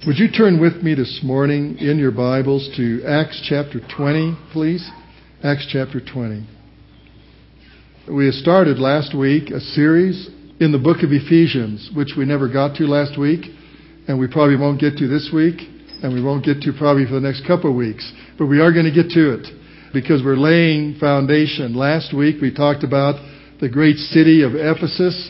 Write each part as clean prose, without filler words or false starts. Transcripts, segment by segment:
Would you turn with me this morning in your Bibles to Acts chapter 20, please? Acts chapter 20. We started last week a series in the book of Ephesians, which we never got to last week, and we probably won't get to this week, and we won't get to probably for the next couple of weeks. But we are going to get to it because we're laying foundation. Last week we talked about the great city of Ephesus,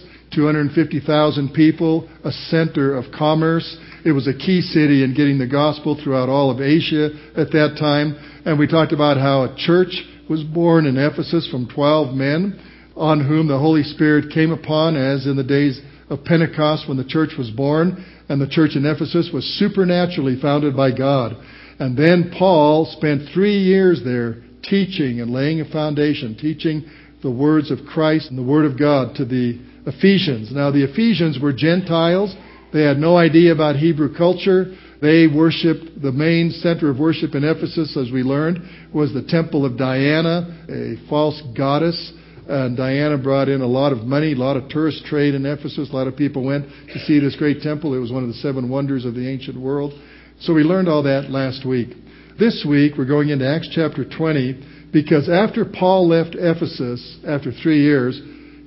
250,000 people, a center of commerce. It was a key city in getting the gospel throughout all of Asia at that time. And we talked about how a church was born in Ephesus from 12 men on whom the Holy Spirit came upon, as in the days of Pentecost when the church was born. And the church in Ephesus was supernaturally founded by God. And then Paul spent 3 years there teaching and laying a foundation, teaching the words of Christ and the Word of God to the Ephesians. Now the Ephesians were Gentiles. They had no idea about Hebrew culture. They worshipped, the main center of worship in Ephesus, as we learned, was the temple of Diana, a false goddess. And Diana brought in a lot of money, a lot of tourist trade in Ephesus. A lot of people went to see this great temple. It was one of the 7 wonders of the ancient world. So we learned all that last week. This week we're going into Acts chapter 20 because after Paul left Ephesus, after 3 years,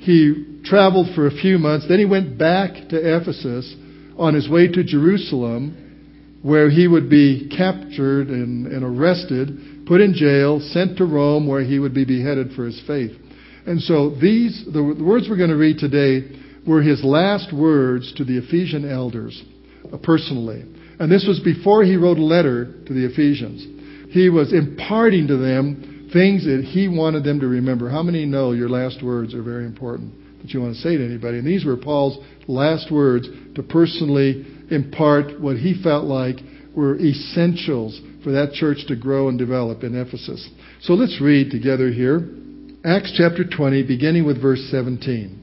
he traveled for a few months. Then he went back to Ephesus on his way to Jerusalem, where he would be captured and arrested, put in jail, sent to Rome, where he would be beheaded for his faith. And so the words we're going to read today were his last words to the Ephesian elders, personally. And this was before he wrote a letter to the Ephesians. He was imparting to them things that he wanted them to remember. How many know your last words are very important that you want to say to anybody? And these were Paul's last words to personally impart what he felt like were essentials for that church to grow and develop in Ephesus. So let's read together here. Acts chapter 20, beginning with verse 17.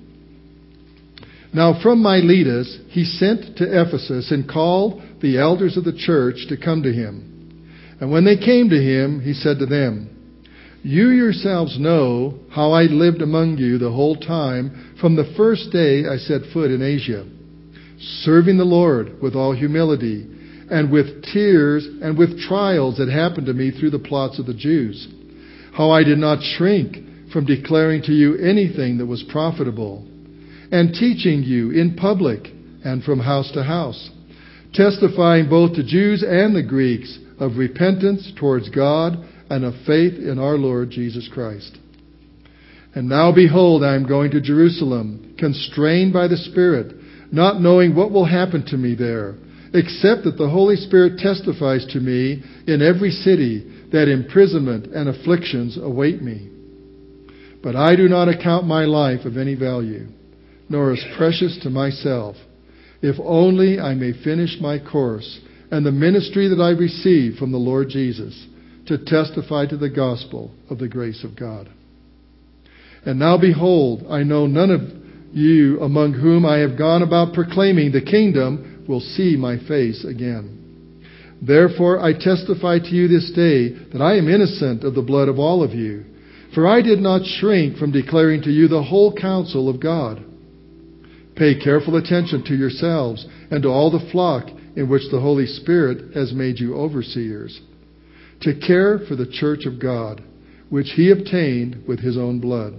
Now from Miletus he sent to Ephesus and called the elders of the church to come to him. And when they came to him, he said to them, "You yourselves know how I lived among you the whole time from the first day I set foot in Asia, serving the Lord with all humility and with tears and with trials that happened to me through the plots of the Jews. How I did not shrink from declaring to you anything that was profitable, and teaching you in public and from house to house, testifying both to Jews and the Greeks of repentance towards God and of faith in our Lord Jesus Christ. And now behold, I am going to Jerusalem, constrained by the Spirit, not knowing what will happen to me there, except that the Holy Spirit testifies to me in every city that imprisonment and afflictions await me. But I do not account my life of any value, nor as precious to myself, if only I may finish my course and the ministry that I received from the Lord Jesus, to testify to the gospel of the grace of God. And now behold, I know none of you among whom I have gone about proclaiming the kingdom will see my face again. Therefore I testify to you this day that I am innocent of the blood of all of you, for I did not shrink from declaring to you the whole counsel of God. Pay careful attention to yourselves and to all the flock in which the Holy Spirit has made you overseers, to care for the church of God, which he obtained with his own blood.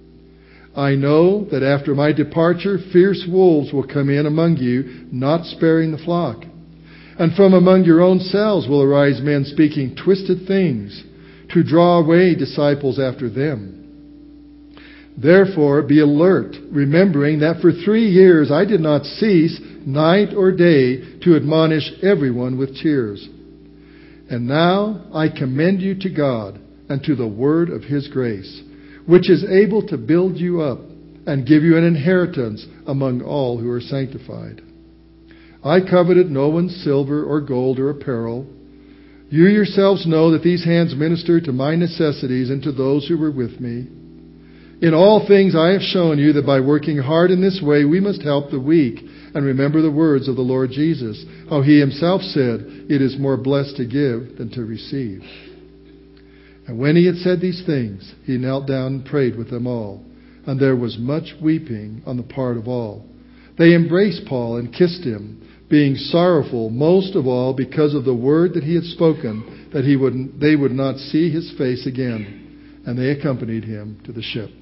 I know that after my departure, fierce wolves will come in among you, not sparing the flock. And from among your own selves will arise men speaking twisted things, to draw away disciples after them. Therefore be alert, remembering that for 3 years I did not cease, night or day, to admonish everyone with tears. And now I commend you to God and to the word of his grace, which is able to build you up and give you an inheritance among all who are sanctified. I coveted no one's silver or gold or apparel. You yourselves know that these hands ministered to my necessities and to those who were with me. In all things I have shown you that by working hard in this way we must help the weak, and remember the words of the Lord Jesus, how he himself said, "It is more blessed to give than to receive." And when he had said these things, he knelt down and prayed with them all, and there was much weeping on the part of all. They embraced Paul and kissed him, being sorrowful, most of all because of the word that he had spoken, that they would not see his face again. And they accompanied him to the ship.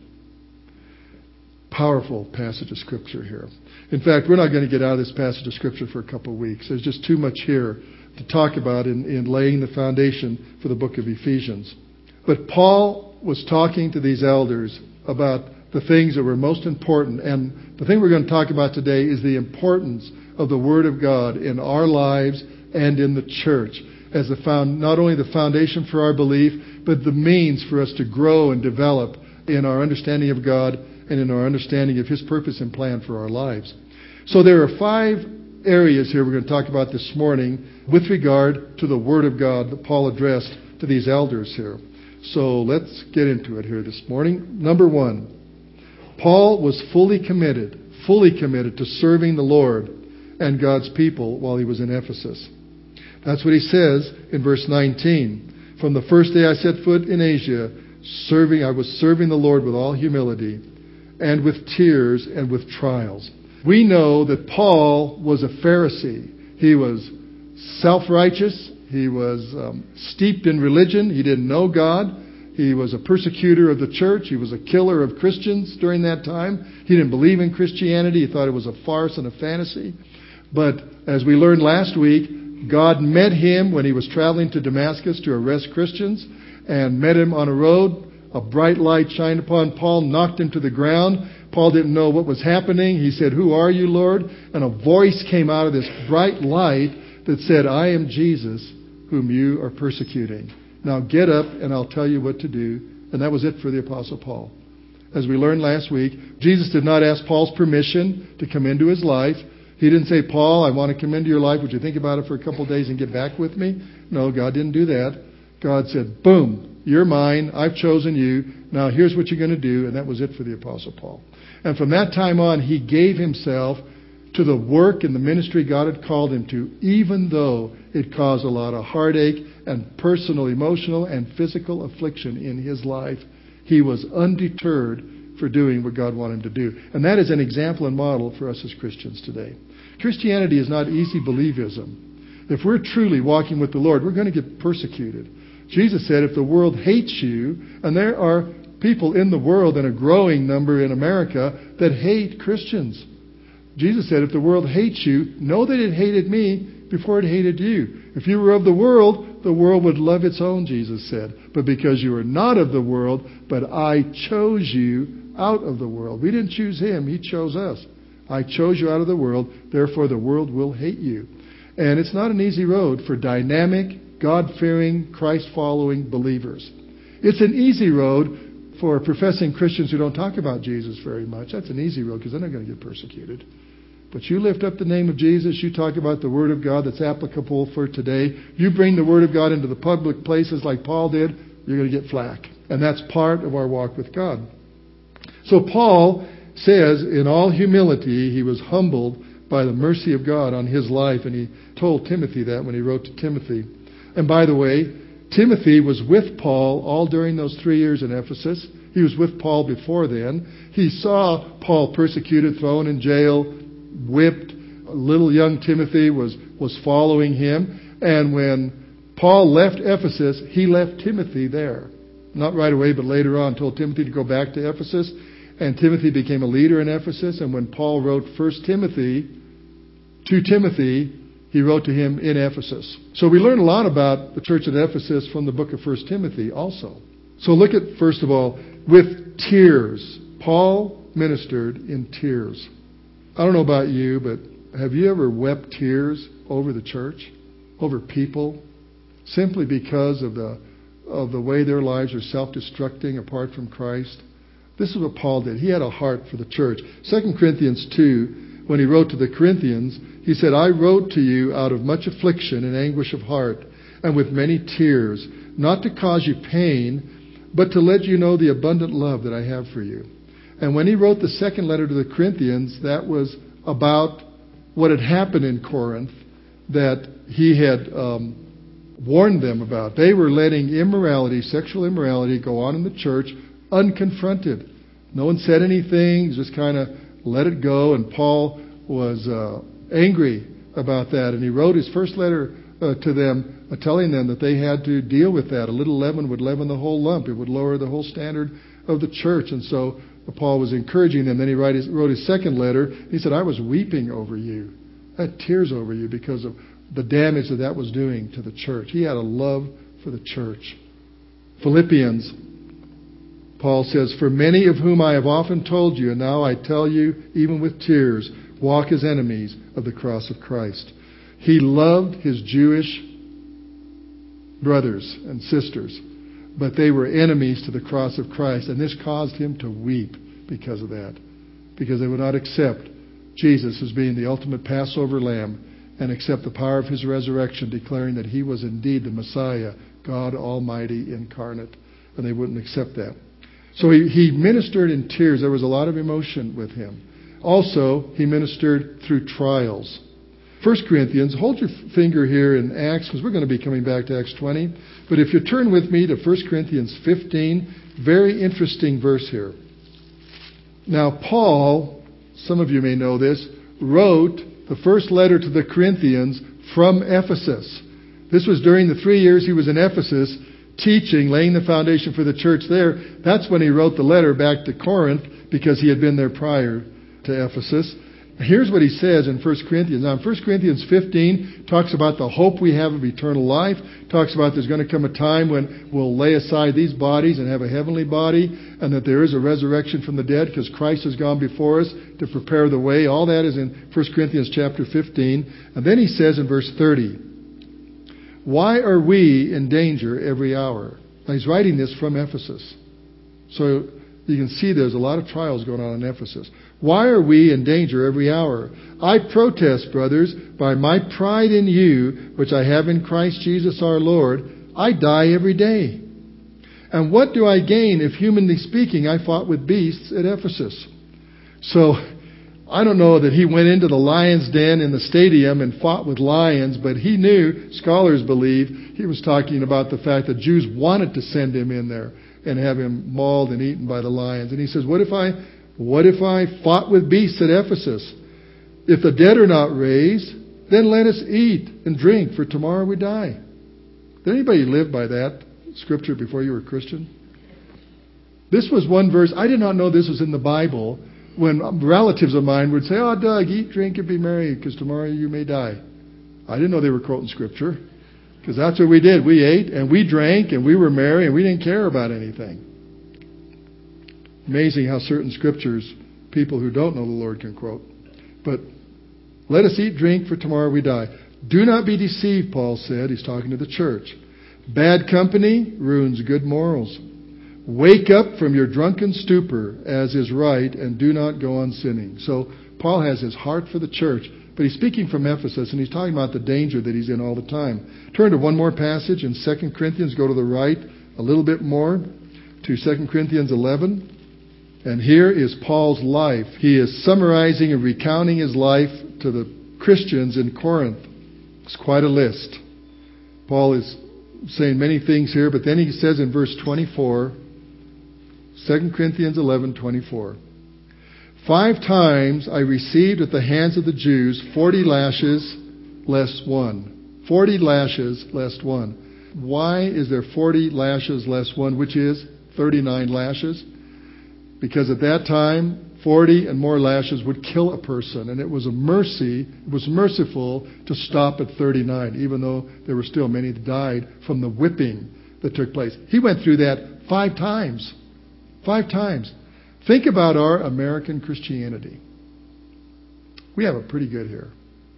Powerful passage of Scripture here. In fact, we're not going to get out of this passage of Scripture for a couple of weeks. There's just too much here to talk about in laying the foundation for the book of Ephesians. But Paul was talking to these elders about the things that were most important. And the thing we're going to talk about today is the importance of the Word of God in our lives and in the church as not only the foundation for our belief, but the means for us to grow and develop in our understanding of God and in our understanding of His purpose and plan for our lives. So there are 5 areas here we're going to talk about this morning with regard to the Word of God that Paul addressed to these elders here. So let's get into it here this morning. Number 1, Paul was fully committed to serving the Lord and God's people while he was in Ephesus. That's what he says in verse 19. From the first day I set foot in Asia, I was serving the Lord with all humility and with tears and with trials. We know that Paul was a Pharisee. He was self-righteous. He was steeped in religion. He didn't know God. He was a persecutor of the church. He was a killer of Christians during that time. He didn't believe in Christianity. He thought it was a farce and a fantasy. But as we learned last week, God met him when he was traveling to Damascus to arrest Christians and met him on a road. A bright light shined upon Paul, knocked him to the ground. Paul didn't know what was happening. He said, "Who are you, Lord?" And a voice came out of this bright light that said, "I am Jesus, whom you are persecuting. Now get up and I'll tell you what to do." And that was it for the Apostle Paul. As we learned last week, Jesus did not ask Paul's permission to come into his life. He didn't say, "Paul, I want to come into your life. Would you think about it for a couple of days and get back with me?" No, God didn't do that. God said, "Boom, you're mine. I've chosen you. Now here's what you're going to do." And that was it for the Apostle Paul. And from that time on, he gave himself to the work and the ministry God had called him to, even though it caused a lot of heartache and personal, emotional, and physical affliction in his life. He was undeterred for doing what God wanted him to do. And that is an example and model for us as Christians today. Christianity is not easy believism. If we're truly walking with the Lord, we're going to get persecuted. Jesus said, if the world hates you, and there are people in the world, and a growing number in America, that hate Christians. Jesus said, if the world hates you, know that it hated me before it hated you. If you were of the world would love its own, Jesus said. But because you are not of the world, but I chose you out of the world. We didn't choose him, he chose us. I chose you out of the world, therefore the world will hate you. And it's not an easy road for dynamic, God-fearing, Christ-following believers. It's an easy road for professing Christians who don't talk about Jesus very much. That's an easy road because they're not going to get persecuted. But you lift up the name of Jesus, you talk about the Word of God that's applicable for today, you bring the Word of God into the public places like Paul did, you're going to get flack. And that's part of our walk with God. So Paul says, in all humility, he was humbled by the mercy of God on his life, and he told Timothy that when he wrote to Timothy. And by the way, Timothy was with Paul all during those 3 years in Ephesus. He was with Paul before then. He saw Paul persecuted, thrown in jail, whipped. Little young Timothy was following him. And when Paul left Ephesus, he left Timothy there. Not right away, but later on, told Timothy to go back to Ephesus. And Timothy became a leader in Ephesus. And when Paul wrote 1 Timothy to Timothy, he wrote to him in Ephesus. So we learn a lot about the church at Ephesus from the book of 1 Timothy also. So look at, first of all, with tears. Paul ministered in tears. I don't know about you, but have you ever wept tears over the church, over people, simply because of the way their lives are self-destructing apart from Christ? This is what Paul did. He had a heart for the church. 2 Corinthians 2, when he wrote to the Corinthians, he said, I wrote to you out of much affliction and anguish of heart, and with many tears, not to cause you pain, but to let you know the abundant love that I have for you. And when he wrote the second letter to the Corinthians, that was about what had happened in Corinth that he had warned them about. They were letting immorality, sexual immorality, go on in the church unconfronted. No one said anything, just kind of let it go. And Paul was angry about that. And he wrote his first letter to them, telling them that they had to deal with that. A little leaven would leaven the whole lump. It would lower the whole standard of the church. And so Paul was encouraging them. Then he wrote his second letter. He said, I was weeping over you. I had tears over you because of the damage that was doing to the church. He had a love for the church. Philippians, Paul says, for many of whom I have often told you, and now I tell you, even with tears, walk as enemies of the cross of Christ. He loved his Jewish brothers and sisters, but they were enemies to the cross of Christ, and this caused him to weep because of that, because they would not accept Jesus as being the ultimate Passover lamb and accept the power of his resurrection, declaring that he was indeed the Messiah, God Almighty incarnate, and they wouldn't accept that. So he ministered in tears. There was a lot of emotion with him. Also, he ministered through trials. 1 Corinthians, hold your finger here in Acts, because we're going to be coming back to Acts 20. But if you turn with me to 1 Corinthians 15, very interesting verse here. Now, Paul, some of you may know this, wrote the first letter to the Corinthians from Ephesus. This was during the 3 years he was in Ephesus, teaching, laying the foundation for the church there. That's when he wrote the letter back to Corinth, because he had been there prior to Ephesus. Here's what he says in 1 Corinthians. Now, in 1 Corinthians 15, talks about the hope we have of eternal life. Talks about there's going to come a time when we'll lay aside these bodies and have a heavenly body, and that there is a resurrection from the dead because Christ has gone before us to prepare the way. All that is in 1 Corinthians chapter 15. And then he says in verse 30, why are we in danger every hour? Now, he's writing this from Ephesus. So you can see there's a lot of trials going on in Ephesus. Why are we in danger every hour? I protest, brothers, by my pride in you, which I have in Christ Jesus our Lord, I die every day. And what do I gain if, humanly speaking, I fought with beasts at Ephesus? So, I don't know that he went into the lion's den in the stadium and fought with lions, but he knew, scholars believe, he was talking about the fact that Jews wanted to send him in there and have him mauled and eaten by the lions. And he says, what if I fought with beasts at Ephesus? If the dead are not raised, then let us eat and drink, for tomorrow we die. Did anybody live by that scripture before you were a Christian? This was one verse. I did not know this was in the Bible. When relatives of mine would say, oh, Doug, eat, drink, and be merry, because tomorrow you may die. I didn't know they were quoting scripture, because that's what we did. We ate, and we drank, and we were merry, and we didn't care about anything. Amazing how certain scriptures people who don't know the Lord can quote. But let us eat, drink, for tomorrow we die. Do not be deceived, Paul said. He's talking to the church. Bad company ruins good morals. Wake up from your drunken stupor, as is right, and do not go on sinning. So Paul has his heart for the church, but he's speaking from Ephesus, and he's talking about the danger that he's in all the time. Turn to one more passage in 2 Corinthians. Go to the right a little bit more to 2 Corinthians 11. And here is Paul's life. He is summarizing and recounting his life to the Christians in Corinth. It's quite a list. Paul is saying many things here, but then he says in verse 24, 2 Corinthians 11:24, 5 times I received at the hands of the Jews 40 lashes less one. 40 lashes less one. Why is there 40 lashes less one, which is 39 lashes? Because at that time, 40 and more lashes would kill a person. And it was a mercy, it was merciful to stop at 39, even though there were still many that died from the whipping that took place. He went through that 5 times. 5 times. Think about our American Christianity. We have it pretty good here.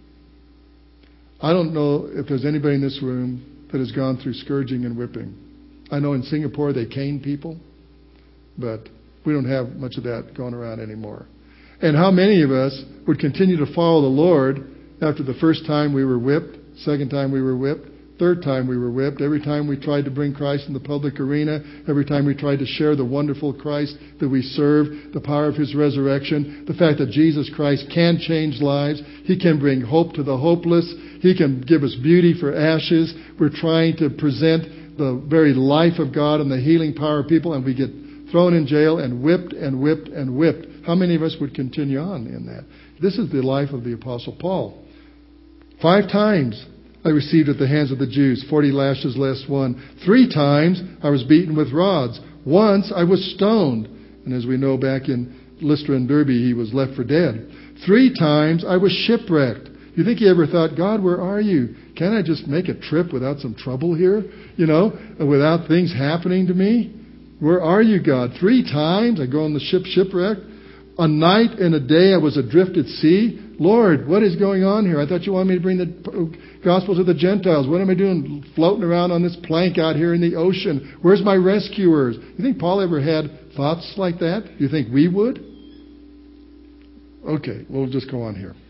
I don't know if there's anybody in this room that has gone through scourging and whipping. I know in Singapore they cane people, but we don't have much of that going around anymore. And how many of us would continue to follow the Lord after the first time we were whipped, second time we were whipped, third time we were whipped, every time we tried to bring Christ in the public arena, every time we tried to share the wonderful Christ that we serve, the power of His resurrection, the fact that Jesus Christ can change lives, He can bring hope to the hopeless, He can give us beauty for ashes. We're trying to present the very life of God and the healing power of people, and we get thrown in jail and whipped and whipped and whipped. How many of us would continue on in that? This is the life of the Apostle Paul. 5 times I received at the hands of the Jews 40 lashes less one. 3 times I was beaten with rods. Once I was stoned. And as we know, back in Lystra and Derbe, he was left for dead. 3 times I was shipwrecked. You think he ever thought, God, where are you? Can't I just make a trip without some trouble here? Without things happening to me? Where are you, God? 3 times I go on the shipwrecked. A night and a day I was adrift at sea. Lord, what is going on here? I thought you wanted me to bring the gospel to the Gentiles. What am I doing floating around on this plank out here in the ocean? Where's my rescuers? You think Paul ever had thoughts like that? Do you think we would? Okay, we'll just go on here.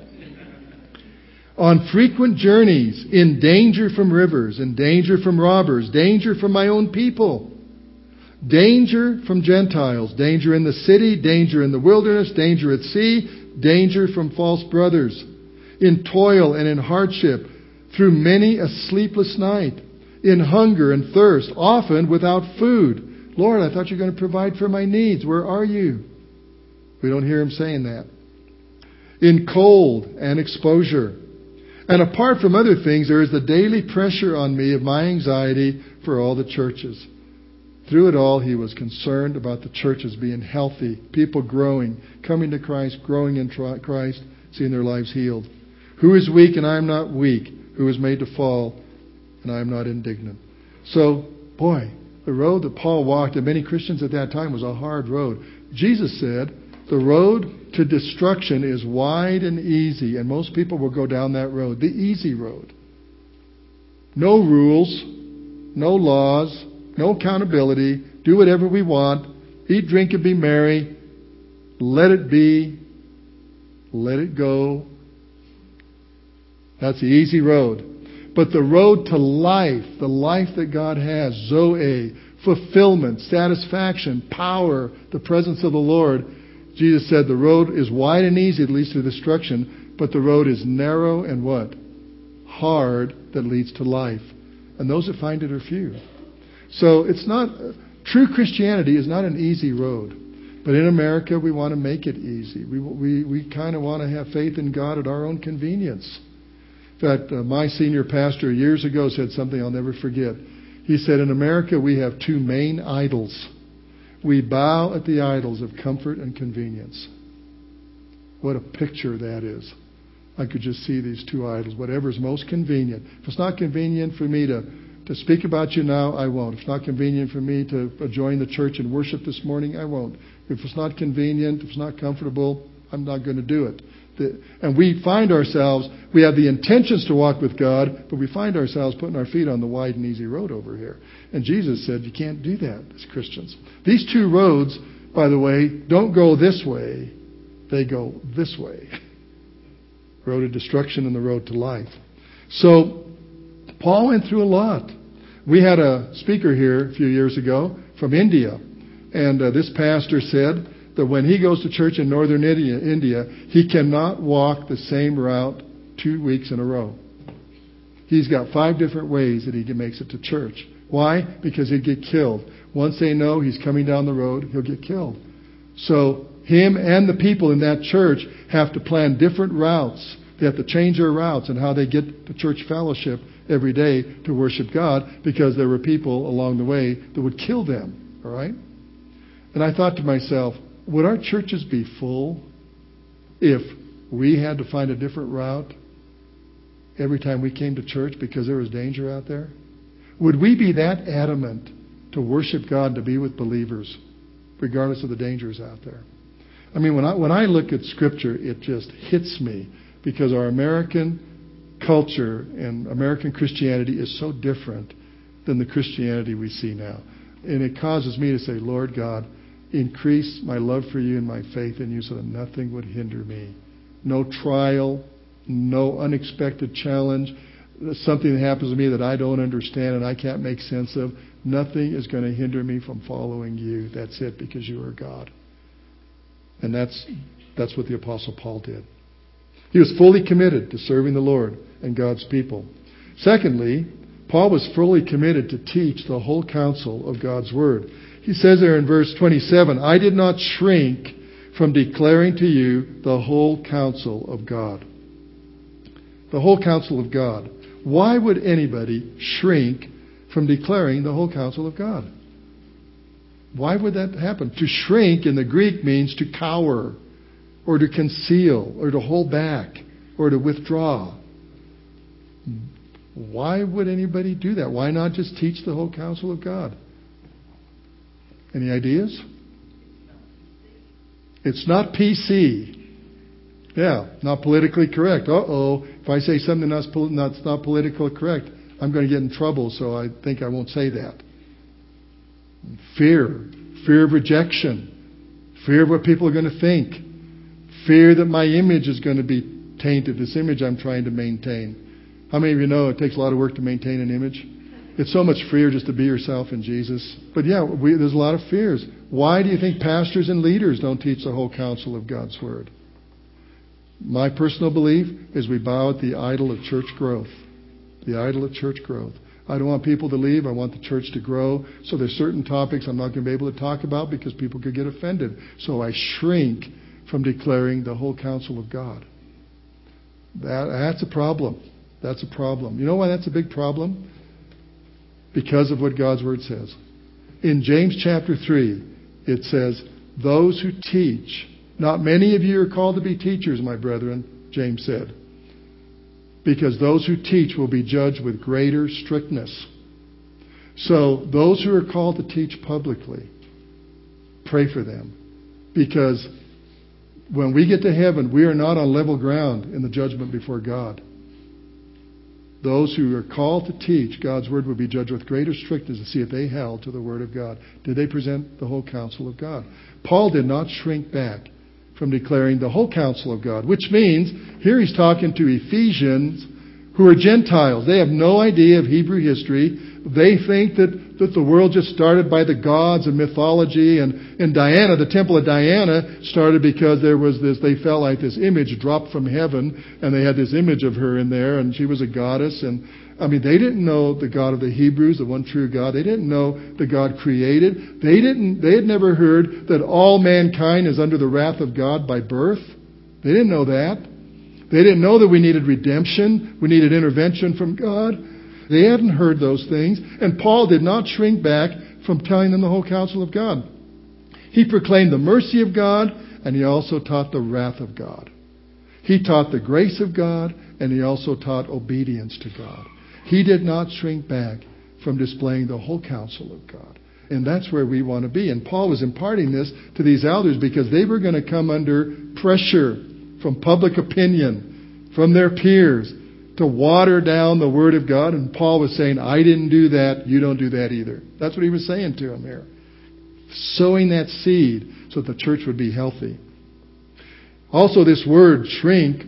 On frequent journeys, in danger from rivers, in danger from robbers, danger from my own people, danger from Gentiles, danger in the city, danger in the wilderness, danger at sea, danger from false brothers, in toil and in hardship, through many a sleepless night, in hunger and thirst, often without food. Lord, I thought you were going to provide for my needs. Where are you? We don't hear him saying that. In cold and exposure. And apart from other things, there is the daily pressure on me of my anxiety for all the churches. Through it all, he was concerned about the churches being healthy, people growing, coming to Christ, growing in Christ, seeing their lives healed. Who is weak and I am not weak? Who is made to fall and I am not indignant? So, boy, the road that Paul walked, and many Christians at that time, was a hard road. Jesus said, the road to destruction is wide and easy, and most people will go down that road, the easy road. No rules, no laws, no accountability, do whatever we want, eat, drink, and be merry, let it be, let it go. That's the easy road. But the road to life, the life that God has, Zoe, fulfillment, satisfaction, power, the presence of the Lord, Jesus said the road is wide and easy that leads to destruction, but the road is narrow and what? Hard that leads to life. And those that find it are few. So it's not, true Christianity is not an easy road. But in America, we want to make it easy. We kind of want to have faith in God at our own convenience. In fact, my senior pastor years ago said something I'll never forget. He said, in America, we have 2 main idols. We bow at the idols of comfort and convenience. What a picture that is. I could just see these 2 idols. Whatever is most convenient. If it's not convenient for me to speak about you now, I won't. If it's not convenient for me to join the church and worship this morning, I won't. If it's not convenient, if it's not comfortable, I'm not going to do it. And we find ourselves, we have the intentions to walk with God, but we find ourselves putting our feet on the wide and easy road over here. And Jesus said, you can't do that as Christians. These 2 roads, by the way, don't go this way. They go this way. Road of destruction and the road to life. So, Paul went through a lot. We had a speaker here a few years ago from India. And this pastor said that when he goes to church in northern India, he cannot walk the same route 2 weeks in a row. He's got 5 different ways that he makes it to church. Why? Because he'd get killed. Once they know he's coming down the road, he'll get killed. So him and the people in that church have to plan different routes. They have to change their routes and how they get to church fellowship every day to worship God, because there were people along the way that would kill them. All right? And I thought to myself, would our churches be full if we had to find a different route every time we came to church because there was danger out there? Would we be that adamant to worship God, to be with believers, regardless of the dangers out there? I mean, when I look at Scripture, it just hits me, because our American culture and American Christianity is so different than the Christianity we see now. And it causes me to say, Lord God, increase my love for you and my faith in you so that nothing would hinder me. No trial, no unexpected challenge, something that happens to me that I don't understand and I can't make sense of. Nothing is going to hinder me from following you. That's it, because you are God. And that's what the Apostle Paul did. He was fully committed to serving the Lord and God's people. Secondly, Paul was fully committed to teach the whole counsel of God's Word. He says there in verse 27, I did not shrink from declaring to you the whole counsel of God. The whole counsel of God. Why would anybody shrink from declaring the whole counsel of God? Why would that happen? To shrink in the Greek means to cower, or to conceal, or to hold back, or to withdraw. Why would anybody do that? Why not just teach the whole counsel of God? Any ideas? It's not PC. Yeah, not politically correct. If I say something that's not politically correct, I'm going to get in trouble, so I think I won't say that. Fear of rejection, fear of what people are going to think, fear that my image is going to be tainted, this image I'm trying to maintain. How many of you know it takes a lot of work to maintain an image? It's so much freer just to be yourself in Jesus. But yeah, there's a lot of fears. Why do you think pastors and leaders don't teach the whole counsel of God's Word? My personal belief is we bow at the idol of church growth. The idol of church growth. I don't want people to leave. I want the church to grow. So there's certain topics I'm not going to be able to talk about because people could get offended. So I shrink from declaring the whole counsel of God. That's a problem. That's a problem. You know why that's a big problem? Because of what God's Word says. In James chapter 3, it says, those who teach. Not many of you are called to be teachers, my brethren, James said. Because those who teach will be judged with greater strictness. So those who are called to teach publicly, pray for them. Because when we get to heaven, we are not on level ground in the judgment before God. Those who are called to teach God's Word will be judged with greater strictness to see if they held to the Word of God. Did they present the whole counsel of God? Paul did not shrink back from declaring the whole counsel of God, which means, here he's talking to Ephesians who are Gentiles. They have no idea of Hebrew history. They think that the world just started by the gods and mythology. And Diana, the temple of Diana, started because there was this, they felt like this image dropped from heaven, and they had this image of her in there, and she was a goddess. And I mean, they didn't know the God of the Hebrews, the one true God. They didn't know the God created. They had never heard that all mankind is under the wrath of God by birth. They didn't know that. They didn't know that we needed redemption. We needed intervention from God. They hadn't heard those things. And Paul did not shrink back from telling them the whole counsel of God. He proclaimed the mercy of God, and he also taught the wrath of God. He taught the grace of God, and he also taught obedience to God. He did not shrink back from displaying the whole counsel of God. And that's where we want to be. And Paul was imparting this to these elders because they were going to come under pressure from public opinion, from their peers, to water down the Word of God. And Paul was saying, I didn't do that. You don't do that either. That's what he was saying to them here. Sowing that seed so that the church would be healthy. Also, this word shrink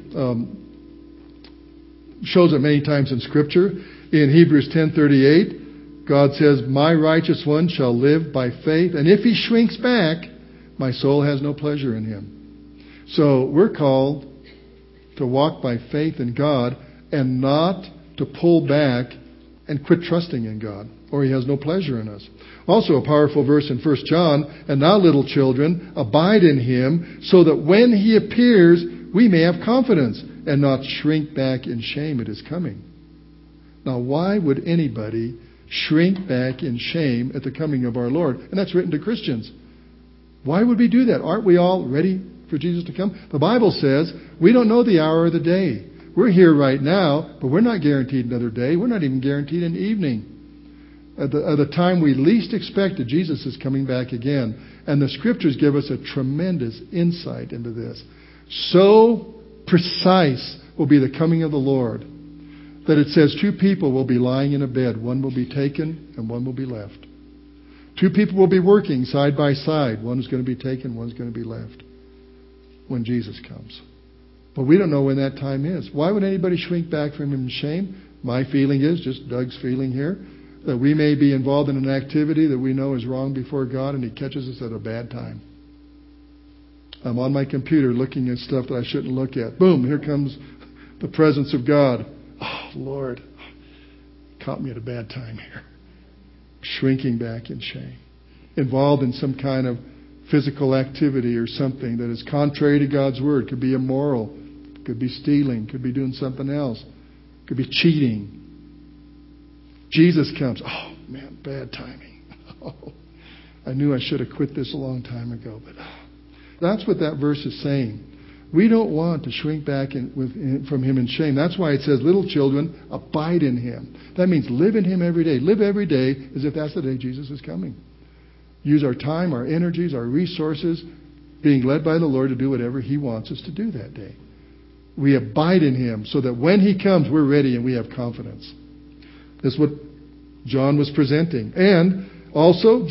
shows it many times in Scripture. In Hebrews 10:38, God says, my righteous one shall live by faith, and if he shrinks back, my soul has no pleasure in him. So we're called to walk by faith in God and not to pull back and quit trusting in God, or he has no pleasure in us. Also a powerful verse in 1 John, and now little children, abide in him, so that when he appears, we may have confidence and not shrink back in shame at his coming. Now, why would anybody shrink back in shame at the coming of our Lord? And that's written to Christians. Why would we do that? Aren't we all ready for Jesus to come? The Bible says we don't know the hour or the day. We're here right now, but we're not guaranteed another day. We're not even guaranteed an evening. At the time we least expected, Jesus is coming back again. And the Scriptures give us a tremendous insight into this. So precise will be the coming of the Lord that it says two people will be lying in a bed. One will be taken and one will be left. Two people will be working side by side. One is going to be taken, one's going to be left when Jesus comes. But we don't know when that time is. Why would anybody shrink back from him in shame? My feeling is, just Doug's feeling here, that we may be involved in an activity that we know is wrong before God and he catches us at a bad time. I'm on my computer looking at stuff that I shouldn't look at. Boom, here comes the presence of God. Oh, Lord, caught me at a bad time here. Shrinking back in shame. Involved in some kind of physical activity or something that is contrary to God's Word. Could be immoral. could be stealing, could be doing something else, could be cheating. Jesus comes. Oh, man, bad timing. Oh, I knew I should have quit this a long time ago. But that's what that verse is saying. We don't want to shrink back from Him in shame. That's why it says, little children, abide in Him. That means live in Him every day. Live every day as if that's the day Jesus is coming. Use our time, our energies, our resources, being led by the Lord to do whatever He wants us to do that day. We abide in Him so that when He comes, we're ready and we have confidence. That's what John was presenting. And also,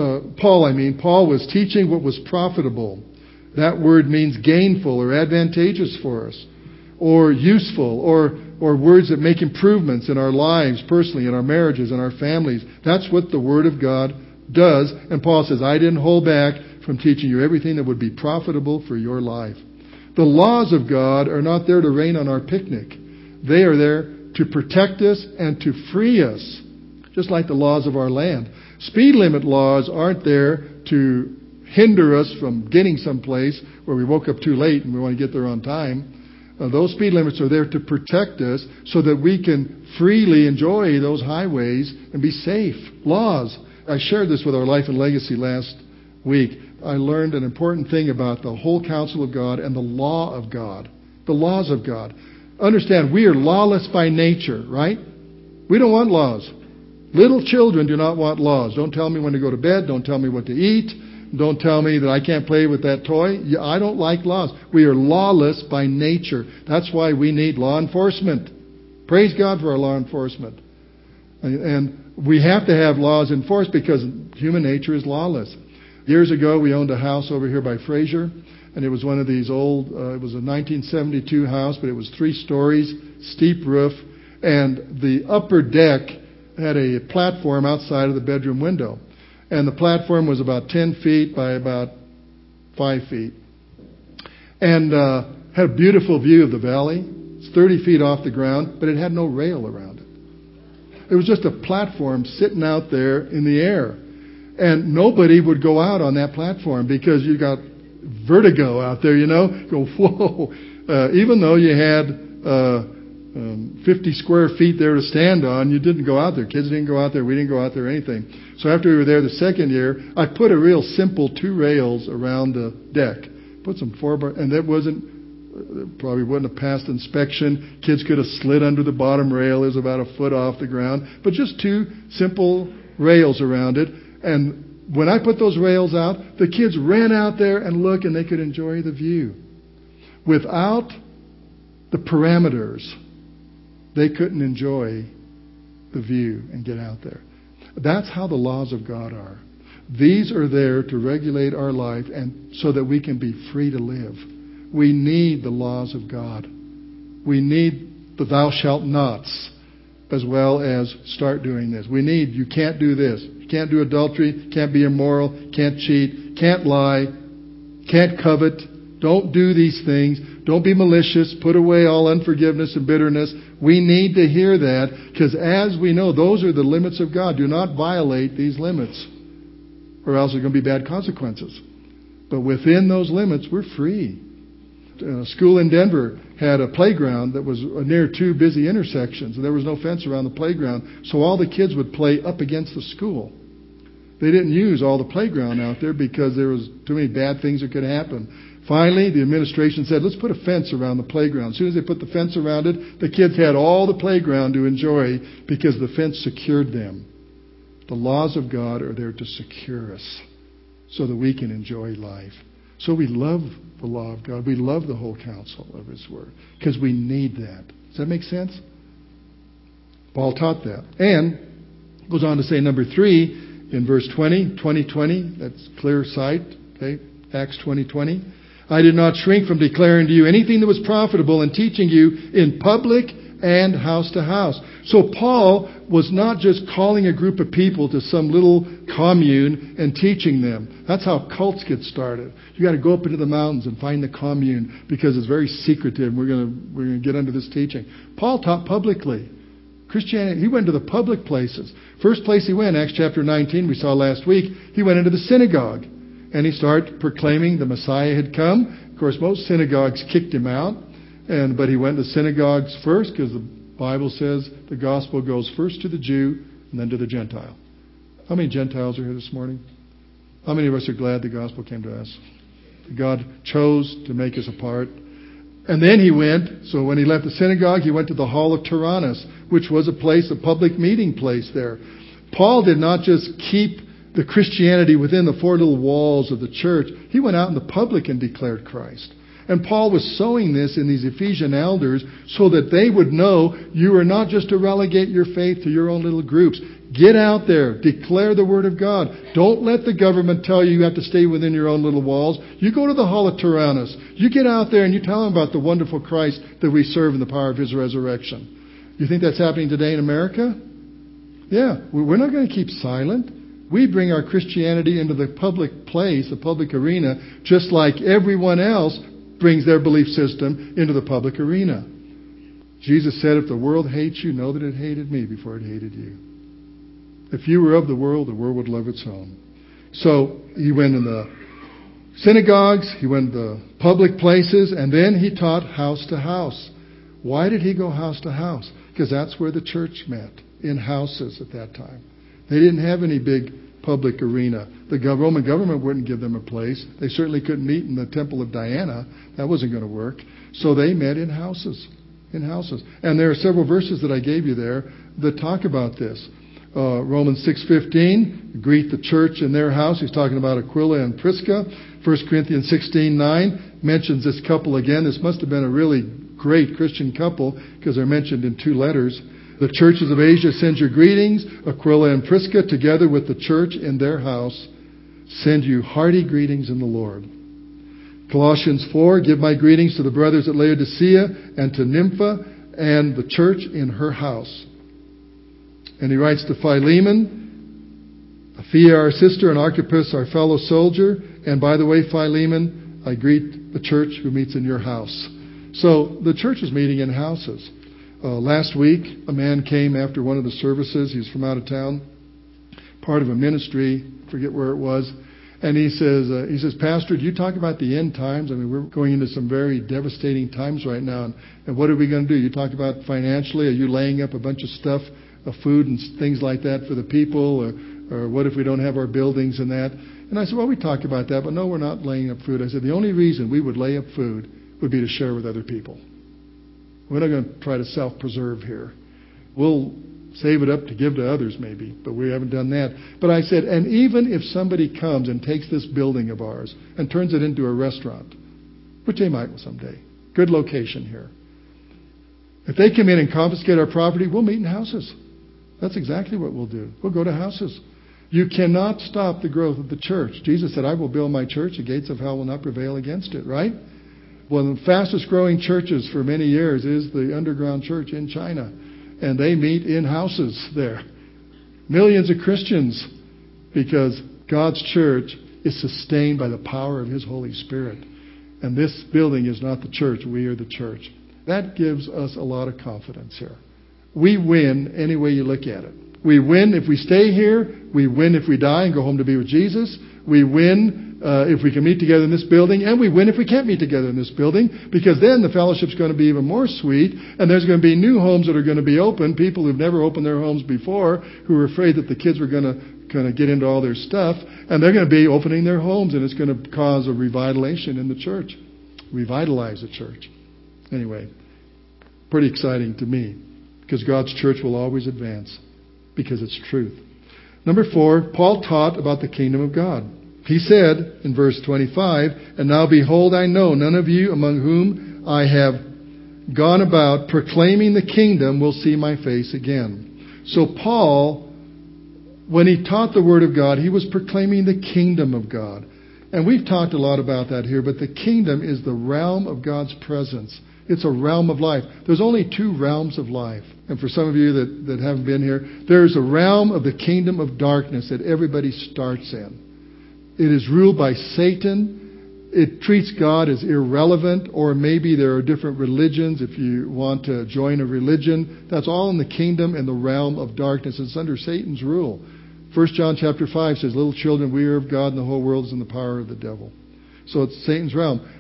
Paul was teaching what was profitable. That word means gainful or advantageous for us, or useful, or words that make improvements in our lives personally, in our marriages, in our families. That's what the Word of God does. And Paul says, I didn't hold back from teaching you everything that would be profitable for your life. The laws of God are not there to rain on our picnic. They are there to protect us and to free us, just like the laws of our land. Speed limit laws aren't there to hinder us from getting someplace where we woke up too late and we want to get there on time. Those speed limits are there to protect us so that we can freely enjoy those highways and be safe. Laws. I shared this with our Life and Legacy last week. I learned an important thing about the whole counsel of God and the law of God. The laws of God. Understand, we are lawless by nature, right? We don't want laws. Little children do not want laws. Don't tell me when to go to bed. Don't tell me what to eat. Don't tell me that I can't play with that toy. I don't like laws. We are lawless by nature. That's why we need law enforcement. Praise God for our law enforcement. And we have to have laws enforced because human nature is lawless. Years ago, we owned a house over here by Fraser, and it was one of these old, it was a 1972 house, but it was 3 stories, steep roof, and the upper deck had a platform outside of the bedroom window. And the platform was about 10 feet by about 5 feet. And had a beautiful view of the valley. It's 30 feet off the ground, but it had no rail around it. It was just a platform sitting out there in the air. And nobody would go out on that platform because you got vertigo out there, Go, whoa. Even though you had 50 square feet there to stand on, you didn't go out there. Kids didn't go out there. We didn't go out there or anything. So after we were there the second year, I put a real simple 2 rails around the deck. Put some 4-bar, and that probably wouldn't have passed inspection. Kids could have slid under the bottom rail. It was about a foot off the ground. But just 2 simple rails around it. And when I put those rails out, the kids ran out there and looked, and they could enjoy the view. Without the parameters, they couldn't enjoy the view and get out there. That's how the laws of God are. These are there to regulate our life and so that we can be free to live. We need the laws of God. We need the thou shalt nots as well as start doing this. We need, you can't do this. You can't do adultery, can't be immoral, can't cheat, can't lie, can't covet. Don't do these things. Don't be malicious. Put away all unforgiveness and bitterness. We need to hear that because as we know, those are the limits of God. Do not violate these limits or else there are going to be bad consequences. But within those limits, we're free. A school in Denver had a playground that was near 2 busy intersections, and there was no fence around the playground, so all the kids would play up against the school. They didn't use all the playground out there because there was too many bad things that could happen. Finally, the administration said, let's put a fence around the playground. As soon as they put the fence around it, the kids had all the playground to enjoy because the fence secured them. The laws of God are there to secure us so that we can enjoy life. So we love the law of God. We love the whole counsel of His Word because we need that. Does that make sense? Paul taught that. And goes on to say, number 3, in verse 20, that's clear sight. Okay, Acts 20:20. I did not shrink from declaring to you anything that was profitable and teaching you in public and house to house. So Paul was not just calling a group of people to some little commune and teaching them. That's how cults get started. You got to go up into the mountains and find the commune because it's very secretive. We're going to get into this teaching. Paul taught publicly. Christianity, he went to the public places. First place he went, Acts chapter 19, we saw last week, he went into the synagogue. And he started proclaiming the Messiah had come. Of course, most synagogues kicked him out. But he went to synagogues first because the Bible says the gospel goes first to the Jew and then to the Gentile. How many Gentiles are here this morning? How many of us are glad the gospel came to us? God chose to make us a part. And then he went, so when he left the synagogue, he went to the Hall of Tyrannus, which was a public meeting place there. Paul did not just keep the Christianity within the four little walls of the church. He went out in the public and declared Christ. And Paul was sowing this in these Ephesian elders so that they would know you are not just to relegate your faith to your own little groups. Get out there. Declare the Word of God. Don't let the government tell you have to stay within your own little walls. You go to the Hall of Tyrannus. You get out there and you tell them about the wonderful Christ that we serve in the power of His resurrection. You think that's happening today in America? Yeah. We're not going to keep silent. We bring our Christianity into the public place, the public arena, just like everyone else brings their belief system into the public arena. Jesus said, if the world hates you, know that it hated me before it hated you. If you were of the world would love its own. So he went in the synagogues, he went to the public places, and then he taught house to house. Why did he go house to house? Because that's where the church met, in houses at that time. They didn't have any big public arena. The Roman government wouldn't give them a place. They certainly couldn't meet in the Temple of Diana. That wasn't going to work. So they met in houses. In houses. And there are several verses that I gave you there that talk about this. Romans 6:15, greet the church in their house. He's talking about Aquila and Prisca. 1 Corinthians 16:9 mentions this couple again. This must have been a really great Christian couple because they're mentioned in 2 letters. The churches of Asia send your greetings. Aquila and Prisca, together with the church in their house, send you hearty greetings in the Lord. Colossians 4, give my greetings to the brothers at Laodicea and to Nympha and the church in her house. And he writes to Philemon, Apphia our sister, and Archippus our fellow soldier. And by the way, Philemon, I greet the church who meets in your house. So the church is meeting in houses. Last week, a man came after one of the services. He's from out of town, part of a ministry, forget where it was. And he says, Pastor, do you talk about the end times? I mean, we're going into some very devastating times right now. And what are we going to do? You talk about financially. Are you laying up a bunch of stuff, food and things like that for the people? Or what if we don't have our buildings and that? And I said, well, we talk about that, but no, we're not laying up food. I said, the only reason we would lay up food would be to share with other people. We're not going to try to self-preserve here. We'll save it up to give to others maybe, but we haven't done that. But I said, and even if somebody comes and takes this building of ours and turns it into a restaurant, which they might someday, good location here. If they come in and confiscate our property, we'll meet in houses. That's exactly what we'll do. We'll go to houses. You cannot stop the growth of the church. Jesus said, I will build my church. The gates of hell will not prevail against it, right? One of the fastest growing churches for many years is the underground church in China. And they meet in houses there. Millions of Christians, because God's church is sustained by the power of His Holy Spirit. And this building is not the church. We are the church. That gives us a lot of confidence here. We win any way you look at it. We win if we stay here. We win if we die and go home to be with Jesus. We win if we can meet together in this building, and we win if we can't meet together in this building, because then the fellowship's going to be even more sweet, and there's going to be new homes that are going to be open, people who've never opened their homes before, who are afraid that the kids were going to get into all their stuff, and they're going to be opening their homes, and it's going to cause a revitalization in the church. Revitalize the church. Anyway, pretty exciting to me, because God's church will always advance, because it's truth. Number 4, Paul taught about the kingdom of God. He said in verse 25, and now behold, I know none of you among whom I have gone about proclaiming the kingdom will see my face again. So Paul, when he taught the word of God, he was proclaiming the kingdom of God. And we've talked a lot about that here, but the kingdom is the realm of God's presence. It's a realm of life. There's only 2 realms of life. And for some of you that haven't been here, there's a realm of the kingdom of darkness that everybody starts in. It is ruled by Satan. It treats God as irrelevant, or maybe there are different religions. If you want to join a religion, that's all in the kingdom and the realm of darkness. It's under Satan's rule. 1 John chapter 5 says, little children, we are of God, and the whole world is in the power of the devil. So it's Satan's realm.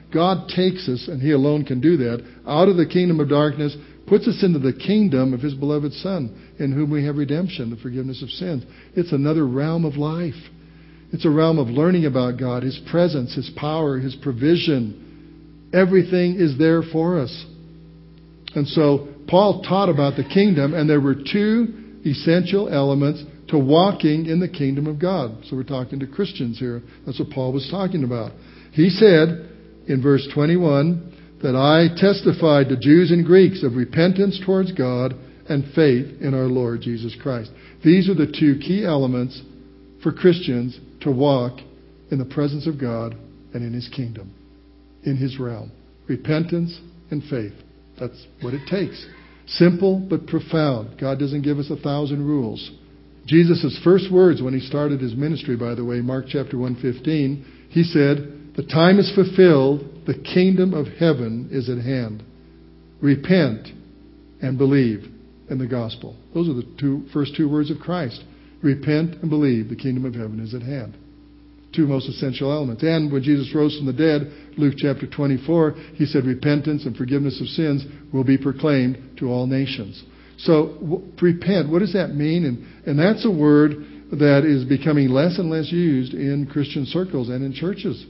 God takes us, and He alone can do that, out of the kingdom of darkness, puts us into the kingdom of His beloved Son, in whom we have redemption, the forgiveness of sins. It's another realm of life. It's a realm of learning about God, His presence, His power, His provision. Everything is there for us. And so Paul taught about the kingdom, and there were two essential elements to walking in the kingdom of God. So we're talking to Christians here. That's what Paul was talking about. He said in verse 21 that I testified to Jews and Greeks of repentance towards God and faith in our Lord Jesus Christ. These are the two key elements for Christians to walk in the presence of God and in His kingdom, in His realm. Repentance and faith. That's what it takes. Simple but profound. God doesn't give us 1,000 rules. Jesus' first words when He started His ministry, by the way, Mark chapter 1:15, He said, "The time is fulfilled, the kingdom of heaven is at hand. Repent and believe in the gospel." Those are the first two words of Christ. Repent and believe, the kingdom of heaven is at hand. Two most essential elements. And when Jesus rose from the dead, Luke chapter 24, He said repentance and forgiveness of sins will be proclaimed to all nations. So repent, what does that mean? And that's a word that is becoming less and less used in Christian circles and in churches.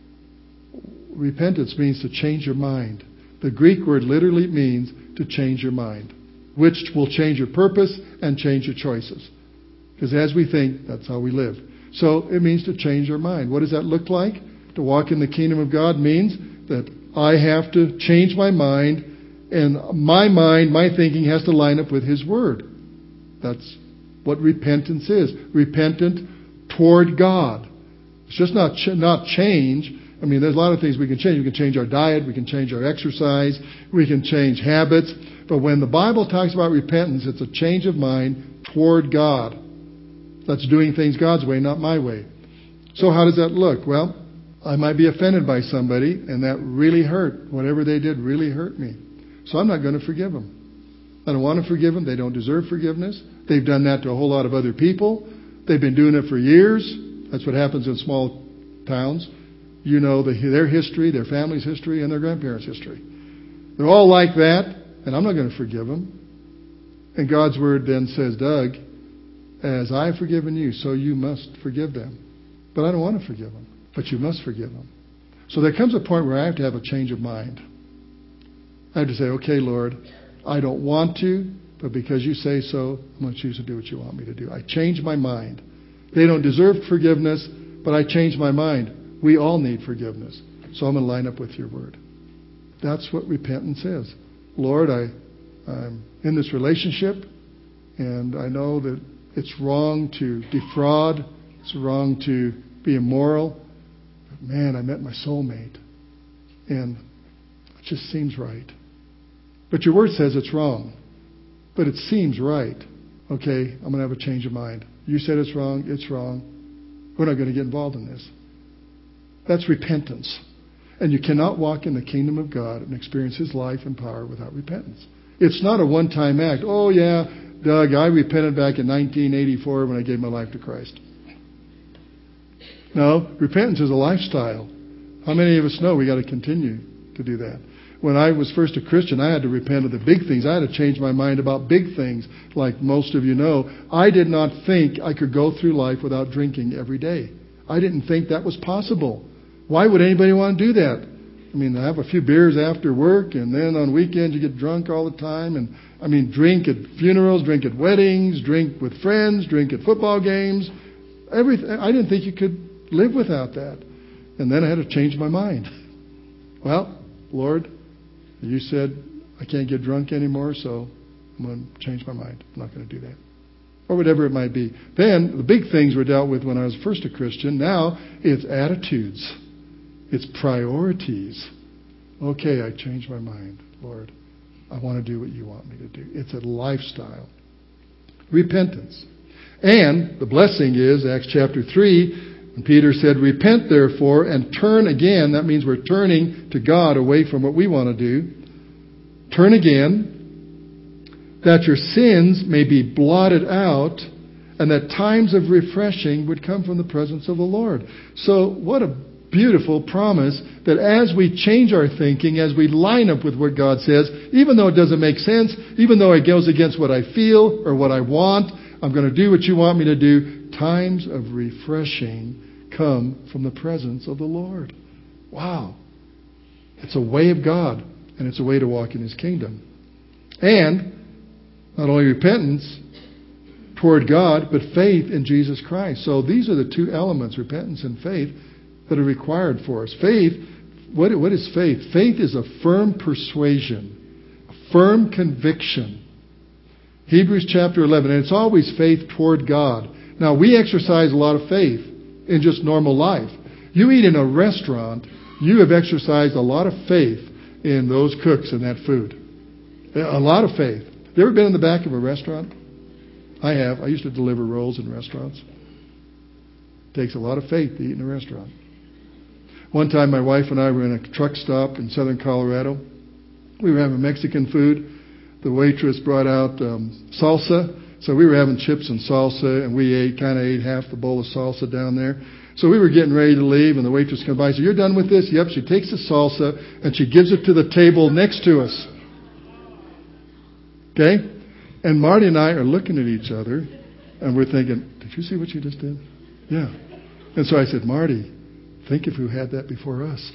Repentance means to change your mind. The Greek word literally means to change your mind, which will change your purpose and change your choices. Because as we think, that's how we live. So it means to change our mind. What does that look like? To walk in the kingdom of God means that I have to change my mind, and my mind, my thinking has to line up with His Word. That's what repentance is. Repentant toward God. It's just not change. I mean, there's a lot of things we can change. We can change our diet. We can change our exercise. We can change habits. But when the Bible talks about repentance, it's a change of mind toward God. That's doing things God's way, not my way. So how does that look? Well, I might be offended by somebody, and that really hurt. Whatever they did really hurt me. So I'm not going to forgive them. I don't want to forgive them. They don't deserve forgiveness. They've done that to a whole lot of other people. They've been doing it for years. That's what happens in small towns. You know their history, their family's history, and their grandparents' history. They're all like that, and I'm not going to forgive them. And God's Word then says, Doug, as I have forgiven you, so you must forgive them. But I don't want to forgive them. But you must forgive them. So there comes a point where I have to have a change of mind. I have to say, okay, Lord, I don't want to, but because you say so, I'm going to choose to do what you want me to do. I change my mind. They don't deserve forgiveness, but I change my mind. We all need forgiveness. So I'm going to line up with your Word. That's what repentance is. Lord, I'm in this relationship, and I know that it's wrong to defraud. It's wrong to be immoral. But man, I met my soulmate. And it just seems right. But your Word says it's wrong. But it seems right. Okay, I'm going to have a change of mind. You said it's wrong. It's wrong. We're not going to get involved in this. That's repentance. And you cannot walk in the kingdom of God and experience His life and power without repentance. It's not a one-time act. Oh, yeah, Doug, I repented back in 1984 when I gave my life to Christ. No, repentance is a lifestyle. How many of us know we got to continue to do that? When I was first a Christian, I had to repent of the big things. I had to change my mind about big things. Like most of you know, I did not think I could go through life without drinking every day. I didn't think that was possible. Why would anybody want to do that? I mean, have a few beers after work, and then on weekends you get drunk all the time. And I mean, drink at funerals, drink at weddings, drink with friends, drink at football games. Everything. I didn't think you could live without that. And then I had to change my mind. Well, Lord, you said I can't get drunk anymore, so I'm going to change my mind. I'm not going to do that. Or whatever it might be. Then the big things were dealt with when I was first a Christian. Now it's attitudes. It's priorities. Okay, I changed my mind, Lord. I want to do what you want me to do. It's a lifestyle. Repentance. And the blessing is, Acts chapter 3, when Peter said, repent therefore and turn again. That means we're turning to God away from what we want to do. Turn again, that your sins may be blotted out, and that times of refreshing would come from the presence of the Lord. So what a beautiful promise that as we change our thinking, as we line up with what God says, even though it doesn't make sense, even though it goes against what I feel or what I want, I'm going to do what you want me to do. Times of refreshing come from the presence of the Lord. Wow. It's a way of God, and it's a way to walk in His kingdom. And not only repentance toward God, but faith in Jesus Christ. So these are the two elements, repentance and faith, that are required for us. Faith, what is faith? Faith is a firm persuasion, a firm conviction. Hebrews chapter 11, and it's always faith toward God. Now, we exercise a lot of faith in just normal life. You eat in a restaurant, you have exercised a lot of faith in those cooks and that food. A lot of faith. You ever been in the back of a restaurant? I have. I used to deliver rolls in restaurants. It takes a lot of faith to eat in a restaurant. One time my wife and I were in a truck stop in southern Colorado. We were having Mexican food. The waitress brought out salsa. So we were having chips and salsa, and we kind of ate half the bowl of salsa down there. So we were getting ready to leave, and the waitress comes by and said, "You're done with this?" Yep. She takes the salsa, and she gives it to the table next to us. Okay? And Marty and I are looking at each other, and we're thinking, "Did you see what she just did?" Yeah. And so I said, "Marty, think if you had that before us."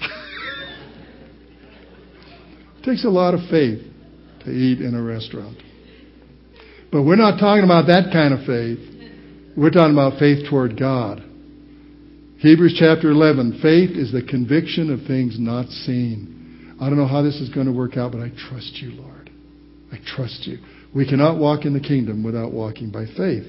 It takes a lot of faith to eat in a restaurant. But we're not talking about that kind of faith. We're talking about faith toward God. Hebrews chapter 11, faith is the conviction of things not seen. I don't know how this is going to work out, but I trust you, Lord. I trust you. We cannot walk in the kingdom without walking by faith.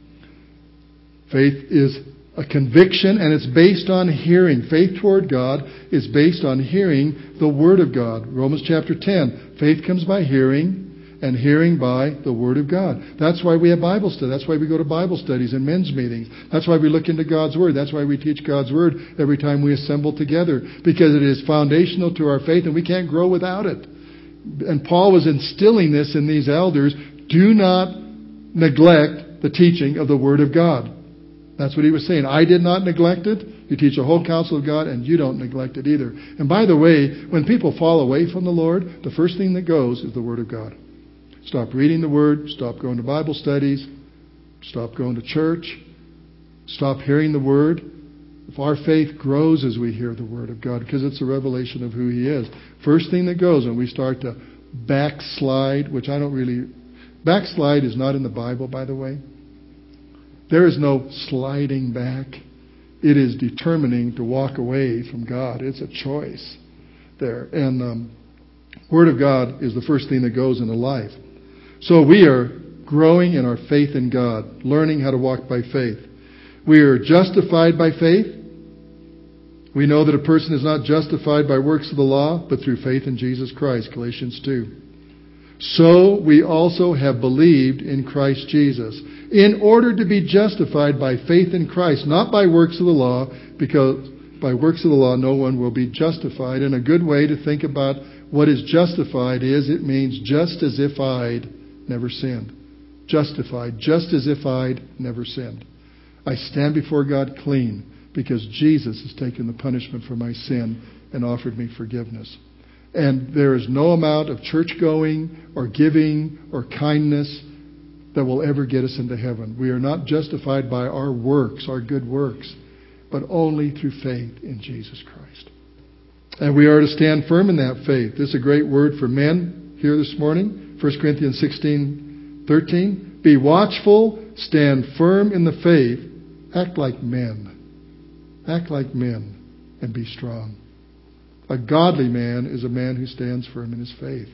Faith is a conviction, and it's based on hearing. Faith toward God is based on hearing the Word of God. Romans chapter 10, faith comes by hearing, and hearing by the Word of God. That's why we have Bible study. That's why we go to Bible studies and men's meetings. That's why we look into God's Word. That's why we teach God's Word every time we assemble together, because it is foundational to our faith, and we can't grow without it. And Paul was instilling this in these elders. Do not neglect the teaching of the Word of God. That's what he was saying. I did not neglect it. You teach the whole counsel of God, and you don't neglect it either. And by the way, when people fall away from the Lord, the first thing that goes is the Word of God. Stop reading the Word. Stop going to Bible studies. Stop going to church. Stop hearing the Word. If our faith grows as we hear the Word of God, because it's a revelation of who He is. First thing that goes when we start to backslide, which I don't really... Backslide is not in the Bible, by the way. There is no sliding back. It is determining to walk away from God. It's a choice there. And Word of God is the first thing that goes in a life. So we are growing in our faith in God, learning how to walk by faith. We are justified by faith. We know that a person is not justified by works of the law, but through faith in Jesus Christ, Galatians 2. So we also have believed in Christ Jesus, in order to be justified by faith in Christ, not by works of the law, because by works of the law no one will be justified. And a good way to think about what is justified is it means just as if I'd never sinned. Justified, just as if I'd never sinned. I stand before God clean because Jesus has taken the punishment for my sin and offered me forgiveness. And there is no amount of church going or giving or kindness that will ever get us into heaven. We are not justified by our works, our good works, but only through faith in Jesus Christ. And we are to stand firm in that faith. This is a great word for men here this morning. 1 Corinthians 16:13. Be watchful, stand firm in the faith, act like men. Act like men and be strong. A godly man is a man who stands firm in his faith.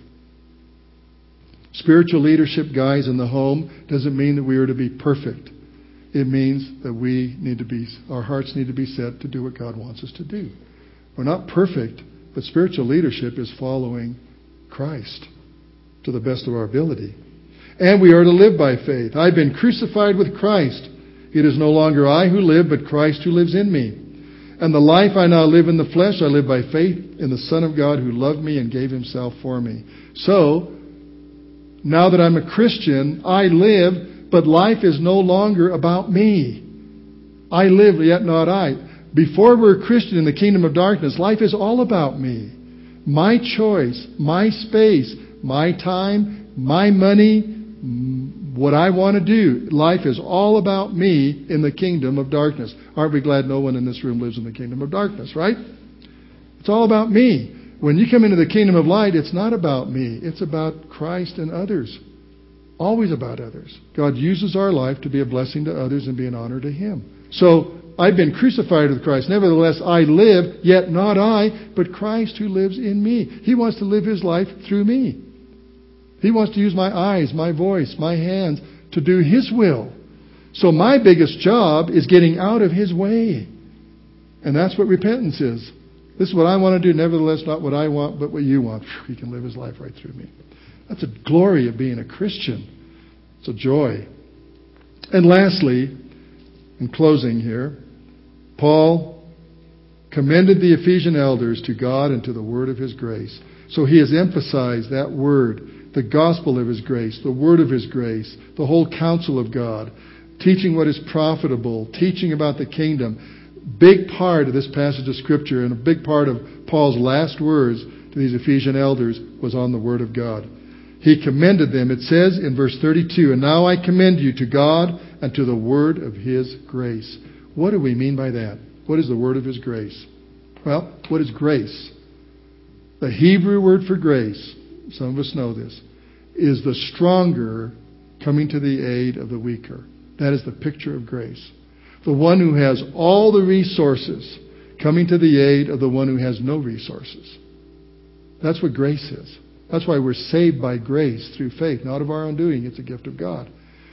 Spiritual leadership, guys, in the home doesn't mean that we are to be perfect. It means that our hearts need to be set to do what God wants us to do. We're not perfect, but spiritual leadership is following Christ to the best of our ability. And we are to live by faith. I've been crucified with Christ. It is no longer I who live, but Christ who lives in me. And the life I now live in the flesh, I live by faith in the Son of God who loved me and gave Himself for me. So, now that I'm a Christian, I live, but life is no longer about me. I live, yet not I. Before we're a Christian in the kingdom of darkness, life is all about me. My choice, my space, my time, my money, what I want to do. Life is all about me in the kingdom of darkness. Aren't we glad no one in this room lives in the kingdom of darkness, right? It's all about me. When you come into the kingdom of light, it's not about me. It's about Christ and others. Always about others. God uses our life to be a blessing to others and be an honor to Him. So, I've been crucified with Christ. Nevertheless, I live, yet not I, but Christ who lives in me. He wants to live His life through me. He wants to use my eyes, my voice, my hands to do His will. So my biggest job is getting out of His way. And that's what repentance is. This is what I want to do. Nevertheless, not what I want, but what you want. He can live His life right through me. That's a glory of being a Christian. It's a joy. And lastly, in closing here, Paul commended the Ephesian elders to God and to the word of His grace. So he has emphasized that word, the gospel of His grace, the word of His grace, the whole counsel of God, teaching what is profitable, teaching about the kingdom. Big part of this passage of Scripture and a big part of Paul's last words to these Ephesian elders was on the word of God. He commended them. It says in verse 32, "And now I commend you to God and to the word of His grace." What do we mean by that? What is the word of His grace? Well, what is grace? The Hebrew word for grace, some of us know this, is the stronger coming to the aid of the weaker. That is the picture of grace. The one who has all the resources coming to the aid of the one who has no resources. That's what grace is. That's why we're saved by grace through faith, not of our own doing. It's a gift of God.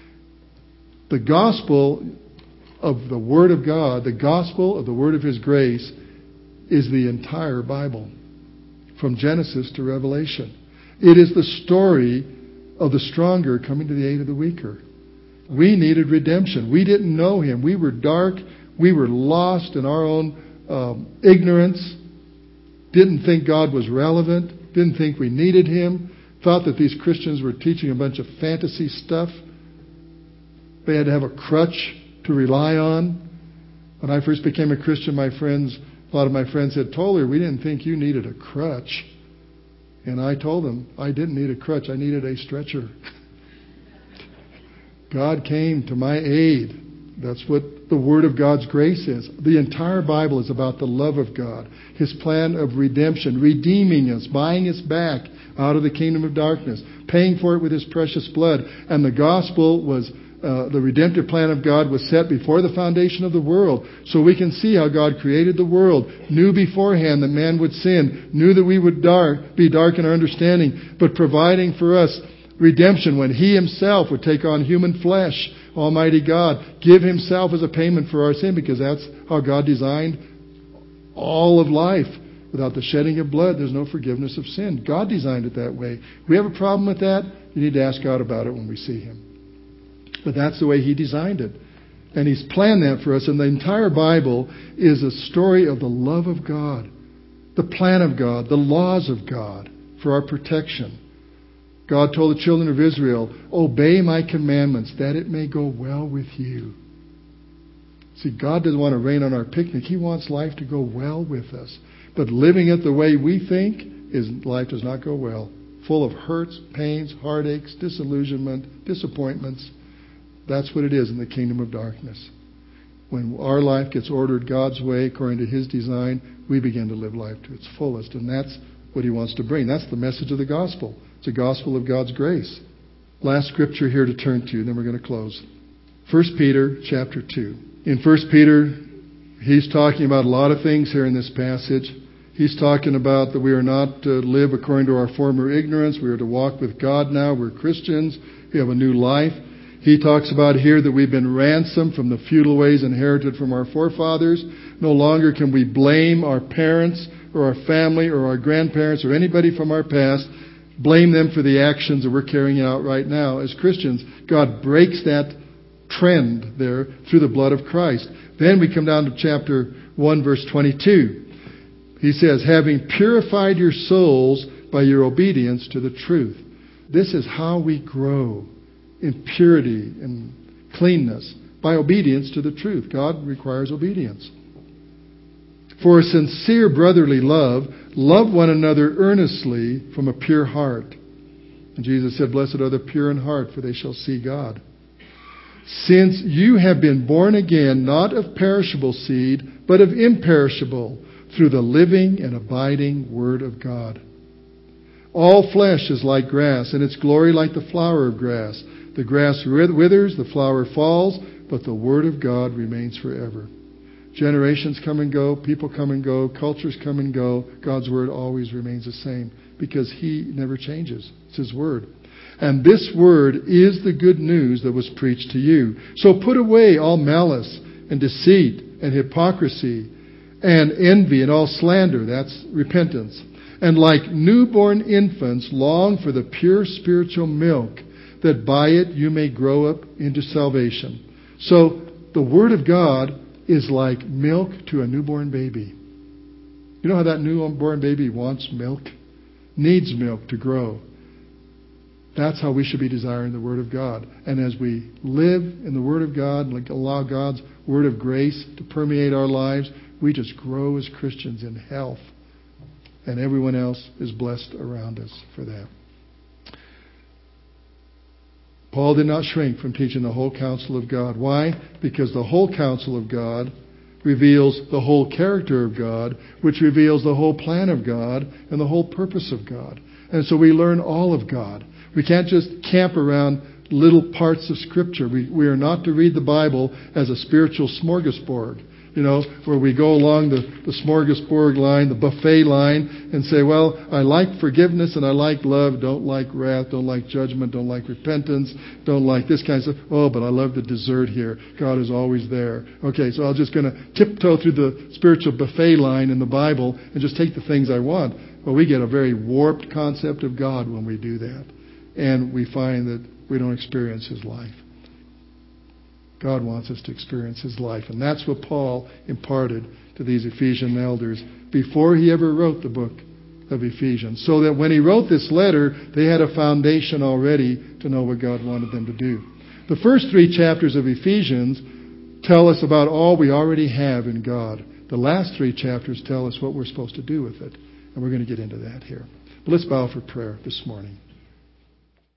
The gospel of the Word of God, the gospel of the Word of His grace, is the entire Bible, from Genesis to Revelation. It is the story of the stronger coming to the aid of the weaker. We needed redemption. We didn't know Him. We were dark. We were lost in our own ignorance. Didn't think God was relevant. Didn't think we needed Him. Thought that these Christians were teaching a bunch of fantasy stuff. They had to have a crutch to rely on. When I first became a Christian, a lot of my friends said, "Toller, we didn't think you needed a crutch." And I told them, I didn't need a crutch. I needed a stretcher. God came to my aid. That's what the Word of God's grace is. The entire Bible is about the love of God, His plan of redemption, redeeming us, buying us back out of the kingdom of darkness, paying for it with His precious blood. And the gospel was, the redemptive plan of God was set before the foundation of the world. So we can see how God created the world, knew beforehand that man would sin, knew that we would be dark in our understanding, but providing for us redemption when He Himself would take on human flesh. Almighty God, give Himself as a payment for our sin, because that's how God designed all of life. Without the shedding of blood, there's no forgiveness of sin. God designed it that way. We have a problem with that, you need to ask God about it when we see Him. But that's the way He designed it. And He's planned that for us. And the entire Bible is a story of the love of God, the plan of God, the laws of God for our protection. God told the children of Israel, "Obey my commandments, that it may go well with you." See, God doesn't want to rain on our picnic. He wants life to go well with us. But living it the way we think, life does not go well. Full of hurts, pains, heartaches, disillusionment, disappointments. That's what it is in the kingdom of darkness. When our life gets ordered God's way, according to His design, we begin to live life to its fullest. And that's what He wants to bring. That's the message of the gospel. It's a gospel of God's grace. Last scripture here to turn to, then we're going to close. 1 Peter chapter 2. In 1 Peter, he's talking about a lot of things here in this passage. He's talking about that we are not to live according to our former ignorance. We are to walk with God now. We're Christians. We have a new life. He talks about here that we've been ransomed from the futile ways inherited from our forefathers. No longer can we blame our parents or our family or our grandparents or anybody from our past, blame them for the actions that we're carrying out right now as Christians. God breaks that trend there through the blood of Christ. Then we come down to chapter 1, verse 22. He says, "Having purified your souls by your obedience to the truth." This is how we grow in purity and cleanness, by obedience to the truth. God requires obedience. For sincere brotherly love, love one another earnestly from a pure heart. And Jesus said, blessed are the pure in heart, for they shall see God. Since you have been born again, not of perishable seed, but of imperishable, through the living and abiding Word of God. All flesh is like grass, and its glory like the flower of grass. The grass withers, the flower falls, but the Word of God remains forever. Generations come and go, people come and go, cultures come and go. God's Word always remains the same because He never changes. It's His Word. And this Word is the good news that was preached to you. So put away all malice and deceit and hypocrisy and envy and all slander. That's repentance. And like newborn infants, long for the pure spiritual milk, that by it you may grow up into salvation. So the Word of God is like milk to a newborn baby. You know how that newborn baby wants milk? Needs milk to grow. That's how we should be desiring the Word of God. And as we live in the Word of God, like allow God's Word of grace to permeate our lives, we just grow as Christians in health. And everyone else is blessed around us for that. Paul did not shrink from teaching the whole counsel of God. Why? Because the whole counsel of God reveals the whole character of God, which reveals the whole plan of God and the whole purpose of God. And so we learn all of God. We can't just camp around little parts of Scripture. We are not to read the Bible as a spiritual smorgasbord, where we go along the smorgasbord line, the buffet line, and say, well, I like forgiveness and I like love, don't like wrath, don't like judgment, don't like repentance, don't like this kind of stuff. Oh, but I love the dessert here. God is always there. Okay, so I'm just going to tiptoe through the spiritual buffet line in the Bible and just take the things I want. Well, we get a very warped concept of God when we do that. And we find that we don't experience His life. God wants us to experience His life. And that's what Paul imparted to these Ephesian elders before he ever wrote the book of Ephesians. So that when he wrote this letter, they had a foundation already to know what God wanted them to do. The first 3 chapters of Ephesians tell us about all we already have in God. The last 3 chapters tell us what we're supposed to do with it. And we're going to get into that here. But let's bow for prayer this morning.